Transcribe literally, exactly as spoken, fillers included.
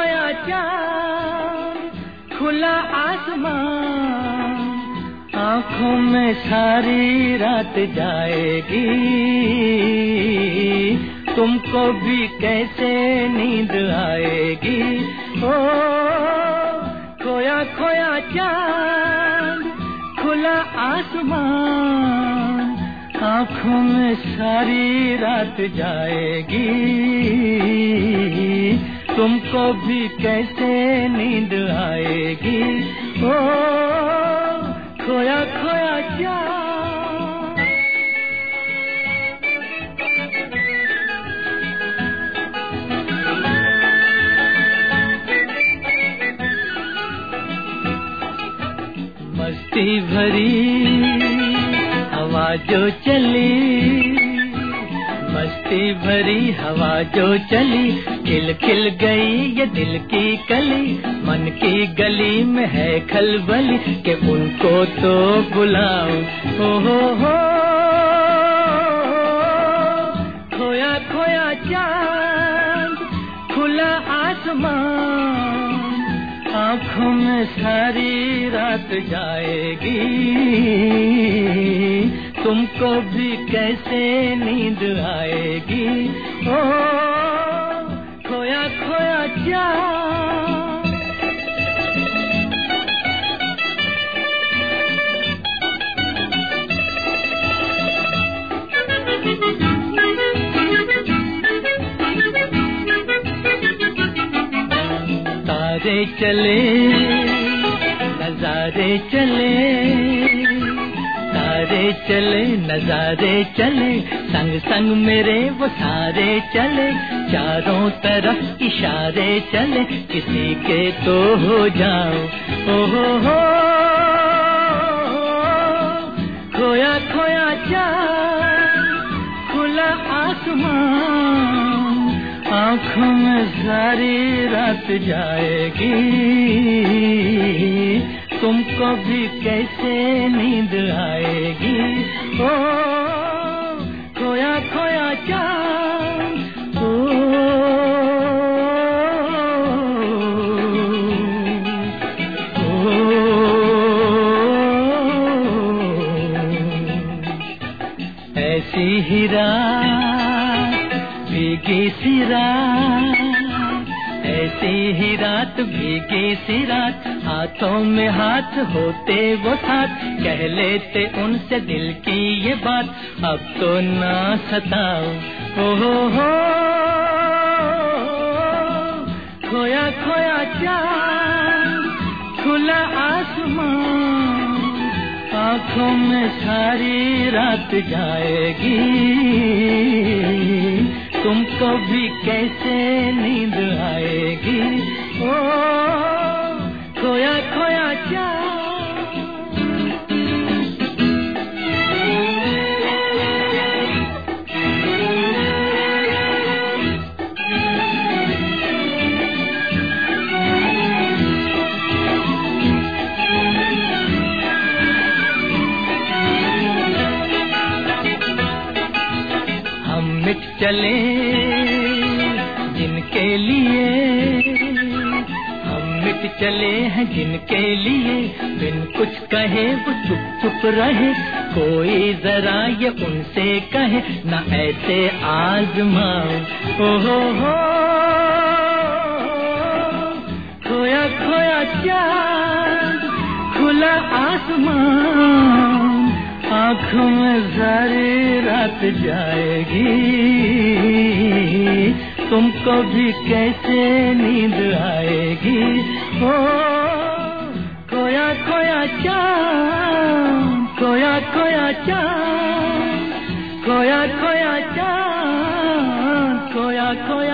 खोया चाँद, खुला आसमान, आँखों में सारी रात जाएगी, तुमको भी कैसे नींद आएगी। ओ खोया खोया चाँद, खुला आसमान, आँखों में सारी रात जाएगी, तुमको भी कैसे नींद आएगी। ओ खोया खोया चाँद। मस्ती भरी हवा जो चली, मस्ती भरी हवा जो चली, खिल खिल गई ये दिल की कली, मन की गली में है खलबली कि उनको तो बुलाओ। हो हो हो खोया खोया चाँद, खुला आसमान, आँखों में सारी रात जाएगी, तुमको भी कैसे नींद आएगी। ओ खोया खोया चाँद। तारे चले नजारे चले, तारे चले नजारे चले, संग संग मेरे वो सारे चले, चारों तरफ इशारे चले, किसी के तो हो जाओ। ओ हो हो खोया खोया चाँद, खुला आसमान, आँखों में सारी रात जाएगी, तुमको भी कैसे नींद आएगी। ओ खोया खोया चाँद। ओ ऐसी ही रात भीगी सी रात, ऐसी ही रात भीगी सी रात, हाथों में हाथ होते वो साथ, कह लेते उनसे दिल की ये बात, अब तो ना सताओ। हो हो हो खोया खोया चाँद, खुला आसमान, आँखों में सारी रात जाएगी, तुमको भी कैसे नींद आएगी। ओ खोया खोया चाँद। हम मिट चले जिनके लिए, हम मिट चले हैं जिनके लिए, बिन कुछ कहे वो चुप चुप रहे, कोई जरा ये उनसे कहे ना ऐसे आजमाओ। ओ हो हो खोया खोया चाँद, खुला आसमान, आँखों में सारी रात जाएगी, तुमको भी कैसे नींद आएगी। ओ खोया खोया चाँद, खोया खोया चाँद, खोया खोया चाँद, खोया खोया